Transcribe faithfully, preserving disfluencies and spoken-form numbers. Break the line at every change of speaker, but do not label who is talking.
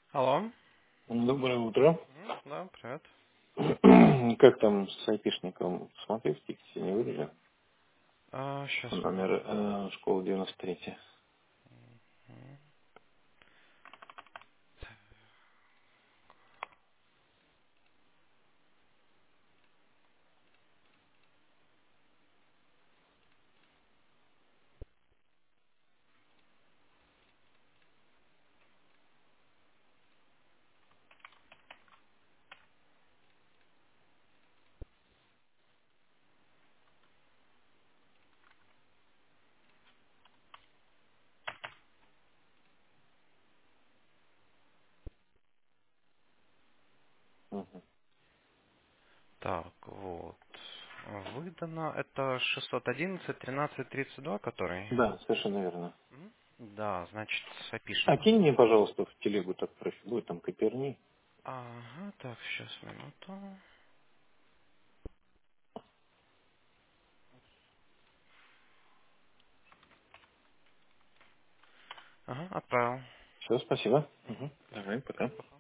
Алло.
Доброе утро.
Мгм, да, привет.
Как там с айпишником? Смотри, в тикете не вырежем.
А, сейчас
Номер
минуту.
э, школы девяносто три.
Мгм.
Мгм.
Так, вот. Выдано это шестьсот одиннадцать тринадцать тридцать два, который?
Да, совершенно верно.
Мгм. Да, значит, с
А
опишником.
кинь мне, пожалуйста, в телегу так профиль, будет там коперни.
Ага, так, сейчас минуту. Ага, отправил.
Все, спасибо.
Мгм.
Мгм. Давай, пока.
Пока.